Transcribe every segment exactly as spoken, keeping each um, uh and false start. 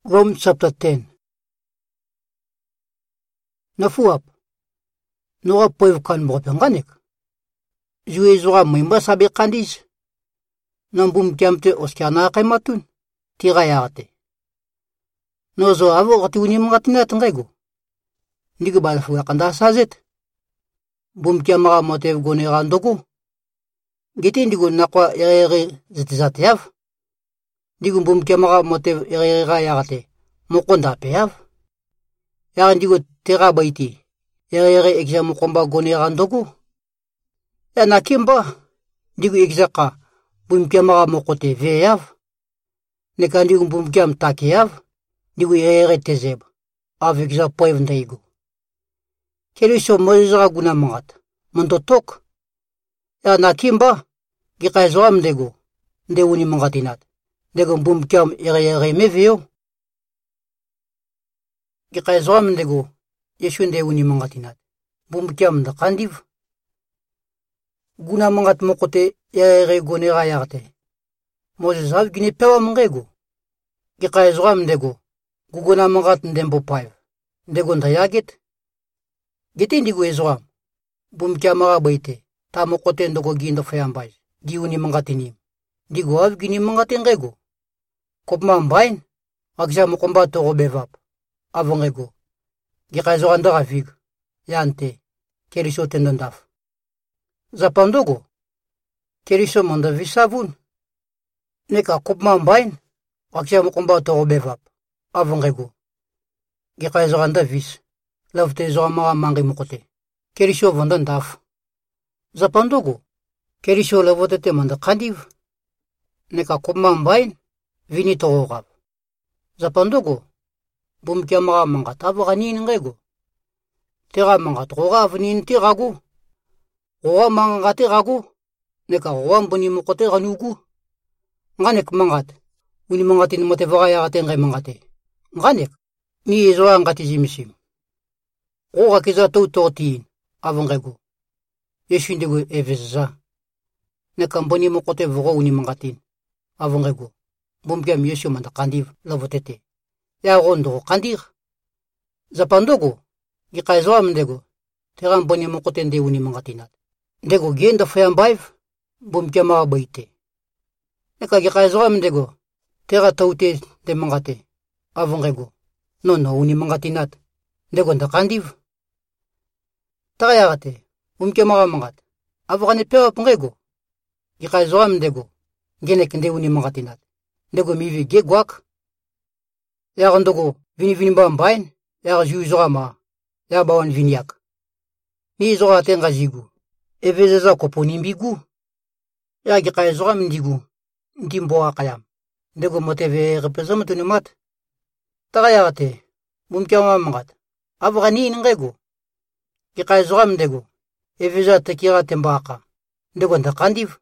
Rome chapter ten. Nafuap. Nora poiv kan mo penganik. Jue zora mimba sabi kandis. Nambum kiamte oskiana kaimatun. Tira yate. Nozo avo gati uni mgatina tangego. Ndigo balfu yakanda sazet. Bum kiamara motev gone randogo. Giti ndigo nakwa ere zitizate yav. Digu bum kiamara motev ere yate. Mokonda peyav. Ya ndigo tera baiti. Ere exam mokomba gone randogo. Ya nakimba. Digu exaka. Bum kiamara mokote veyav. Neka ndigo bum kiam takeyav. Digu ere tezeb. Avec za poev ndaigo. Kelisho mozra guna mangat. Montotok. Ya nakimba. Gikazo amdego. Nde uni mangatinat. Dego bum kiam ere ere meveo. Gikazo amdego. Yeshu nde uni mangatinat. Bum kiam da kandiv. Guna mangat mokote ere gone rayarte. Moses hav gine pewa mangego. Gikazo amdego. Guguna mangat ndembo paiv. Ndego ndayagit. Giti ndigo ezram. Bum kiamara baite. Ta mokote ndoko ginda fayambay. Di uni mangatinim. Digo hav gini mangatengego. Kopma mbain. Akja mokomba toro bevap. Avongego. Gikazo andara vig. Yante. Kerisho tendondaf. Zapandogo. Kerisho manda visavun. Neka kopma mbain. Akja mokomba toro bevap. Avongego. Gikazo anda vis. Lavte zomara mangi mokote. Kerisho vandandaf. Zapandogo. Kerisho lavotete manda kandiv. Neka kopma mbain. Vini torogab. Zapandogo. Bum kiamara mangat avaganin ngego. Tera mangat roga avnin tirago. Roga mangati rago. Neka roga mbuni mokote ranugu. Nganek mangat. Uni mangatin mote vagaya atengay mangate. Nganek. Ni ezo angati zimisim. Roga kiza tau totiin. Avangego. Yeshindego eveza. Neka mbuni mokote voga uni mangatin. Avangego. Bum kiam yeshu manda kandiv lavotete. Ya rondo kandir. Zapandogo. Gikazo amdego. Tera mbuni mokote nde uni mangatinat. Ndego genda fayambaiv. Bum kiamara baite. Neka gikazo amdego. Tera taute de mangate. Avangego. No no uni mangatinat. Ndego nda kandiv. Tagayagate. Bum kiamara mangat. Avagane pewa pangego. Gikazo amdego. Genek nde uni mangatinat. Ndego mivi gegwak. Ya randogo vini vini ba mbain. Ya ju zora ma. Ya bawan viniak. Ni zora tenga zigu. Evezeza kopo nimbigu. Ya gikazo zora mdigu. Ndimbo akayam. Ndego moteve representatu ni mat. Tagayagate. Bum kiamara mangat. Avagani ngego. Gikazo zora mdego. Eveza tekira tembaka. Ndego ndakandiv.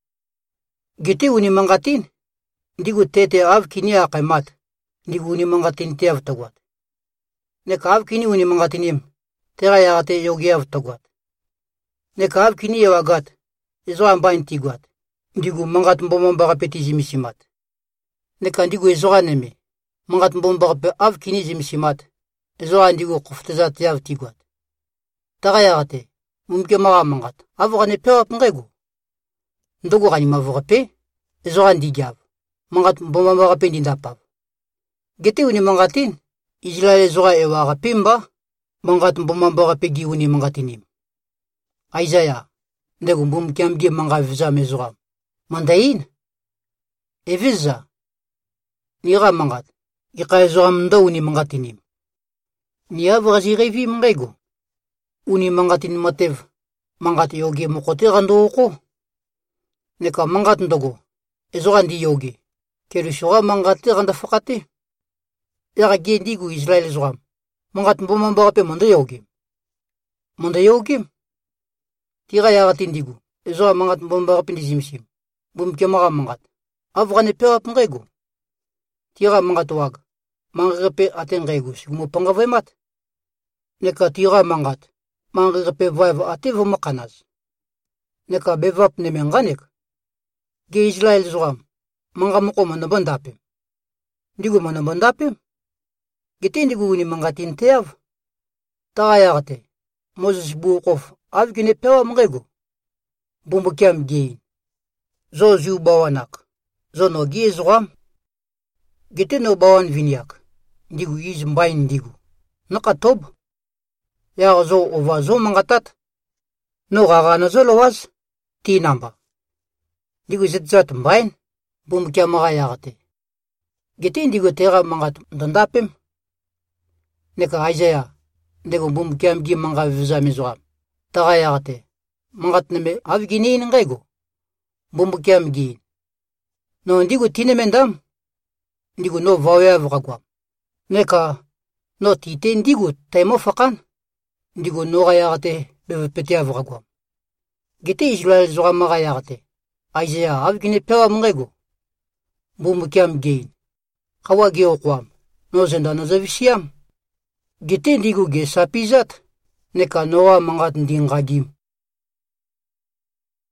Giti uni mangatin. Ndigu tete av kini akaimat. Ndigu uni mangatin te av tagwat. Neka av kini uni mangatinim. Tera yagate yogi av tagwat. Neka av kini yawagat. Ezo ambain tigwat. Ndigu mangat mbomba peti zimisimat. Neka ndigu ezo aneme. Mangat mbomba pe av kini zimisimat. Ezo andigu kufteza te av tigwat. Tera yagate. Mumke mara mangat. Avogane pewa pangego. Ndogo gani mavorape. Ezo andigav. Mangat mbomba pe ndindapav. Gete uni mangatin. Israel zora ewa rapimba. Mangat mbomba pe gi uni mangatinim. Aizaya. Ndego mbum kiamgi manga viza mezora. Mandain. Eviza. Nira mangat. Ika ezora mndo uni mangatinim. Ni avrazirevi mangego. Uni mangatin matev. Mangat yogi mokote rando oko. Neka mangat ndogo. Ezora ndi yogi. Kerushora mangat randa fakate. Yara gendigu Israel zora. Mangat mbomba pe manda yogi. Manda yogi. Tira yara tindigu. Ezora mangat mbomba pe ndizimsim. Bum kiamara mangat. Avgane pewa pangego. Tira mangat wag. Mangape atengego. Sigumo pangavaimat. Neka tira mangat. Mangape vaiva atevo makanaz. Neka bevap ne menganek. Ge Israel zora. Manga moko mana bandape. Digo mana bandape. Gete ndigu ni mangatin teav. Taayagate. Moses buukof avgine pewa mrego. Bumbukiam gein. Zo ziu bawanak. Zo no gie zram. Gete no bawan vinyak. Ndigu iz mbain ndigu. Nakatob. Ya zo ova zo mangatat. No gagana zo lowas. Ti namba. Ndigu zitzat mbain. Bumbukiam magayagate. Gete ndigu tera mangat ndandapim. Neka Isaiah. Ndego bumbukiam gi manga viza mizwam. Tagayagate. Mangat neme avgine ngaigo. Bumbukiam gi. No ndigu tinemendam. Ndigu no vawya vagwam. Neka no tite ndigu taimo fakan. Ndigu no gayagate bevepetia vagwam. Gete Israel zwam magayagate. Isaiah avgine pewa mngaigo. Bumbukiam gi. Kawa gi okwam. No zenda no zavisiam. Gete ndigu ge sapizat. Neka noa mangat ndingagim.